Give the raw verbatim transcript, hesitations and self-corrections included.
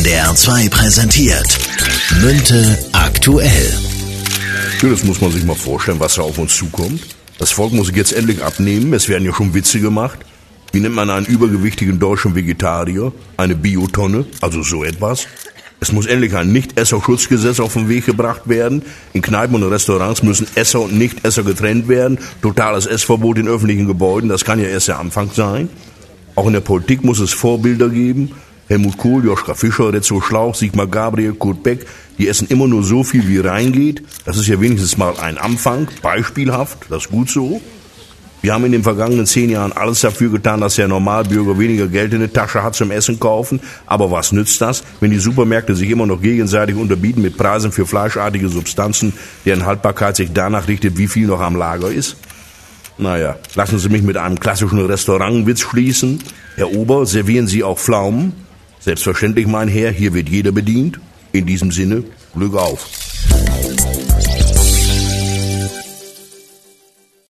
N D R zwei präsentiert Münte aktuell. Ja, das muss man sich mal vorstellen, was da auf uns zukommt. Das Volk muss sich jetzt endlich abnehmen. Es werden ja schon Witze gemacht. Wie nennt man einen übergewichtigen deutschen Vegetarier? Eine Biotonne, also so etwas. Es muss endlich ein Nicht-Esser-Schutzgesetz auf den Weg gebracht werden. In Kneipen und Restaurants müssen Esser und Nicht-Esser getrennt werden. Totales Essverbot in öffentlichen Gebäuden, das kann ja erst der Anfang sein. Auch in der Politik muss es Vorbilder geben. Helmut Kohl, Joschka Fischer, Retzo Schlauch, Sigmar Gabriel, Kurt Beck, die essen immer nur so viel, wie reingeht. Das ist ja wenigstens mal ein Anfang, beispielhaft, das ist gut so. Wir haben in den vergangenen zehn Jahren alles dafür getan, dass der Normalbürger weniger Geld in der Tasche hat zum Essen kaufen. Aber was nützt das, wenn die Supermärkte sich immer noch gegenseitig unterbieten mit Preisen für fleischartige Substanzen, deren Haltbarkeit sich danach richtet, wie viel noch am Lager ist? Naja, lassen Sie mich mit einem klassischen Restaurantwitz schließen. Herr Ober, servieren Sie auch Pflaumen? Selbstverständlich, mein Herr, hier wird jeder bedient. In diesem Sinne, Glück auf.